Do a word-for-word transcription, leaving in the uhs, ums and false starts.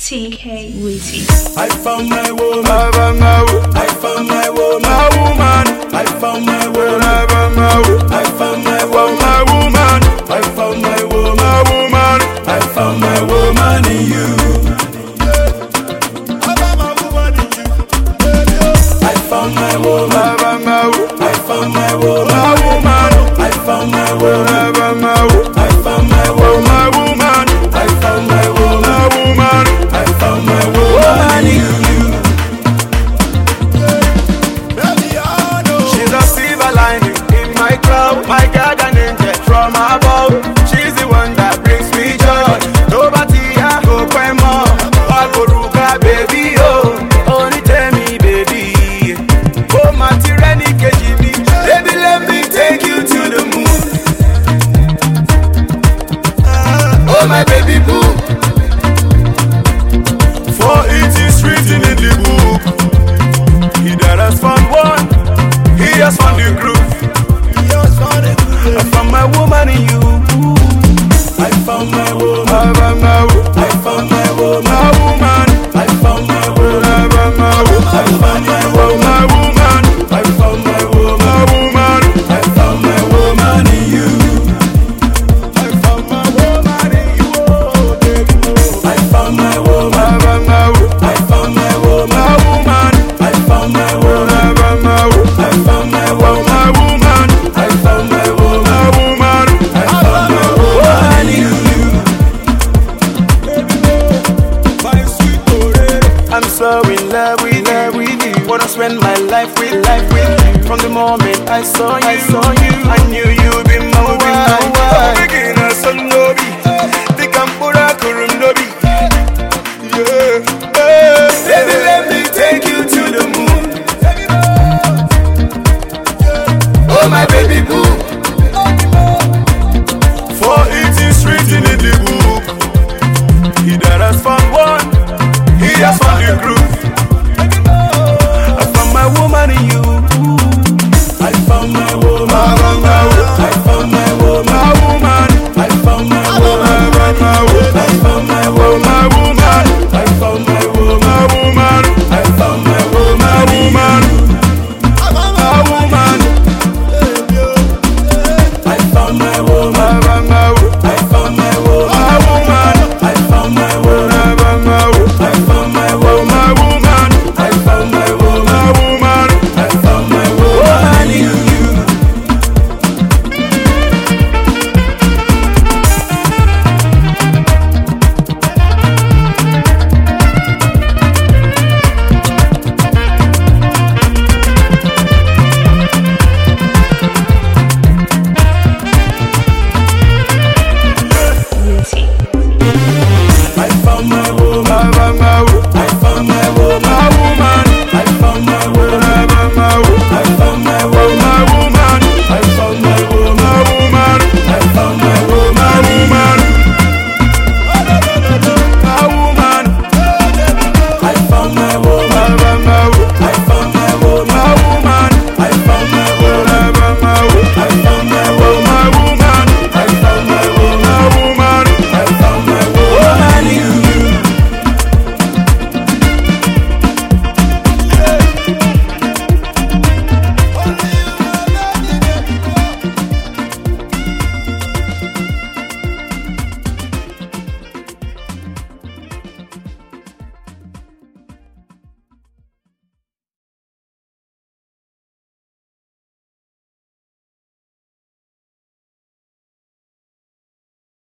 T K Witty. I found my woman. I found my woman. I found my woman. I found my woman. I found my woman. I found my woman. I found my woman in you. I found my woman in you. I found my woman. I found my woman. I found my woman. I found my woman. I found my woman. I found my woman in you. She's a silver lining in my cloud, my guardian angel from above. She's the one that brings me joy. Nobody ya go pay more. Agoruka baby oh, only tell me baby. Oh my tyranny K G B, baby let me take you to the moon. Oh my baby boo. For it is written in the book, he that has found one, he has found the groove. I found my woman in you. I found my woman. I found my woman. I found my woman. I found my woman. I found my woman. I found my woman. I found my woman in you. I found my woman in you. I found my woman. I found my woman. I found my woman. I found my woman. I found my woman. I found my woman in you. My sweet Torero. I'm so in love with love with you. Wanna spend my life with life with you. From the moment I saw you, I saw you, I knew you'd be my wife. Begin a son nobi, the Kampura Kurum nobi. Yeah, Baby, let me take you to the moon. Oh my baby boo. for it is written in the book, he that has found one, he has found the groove.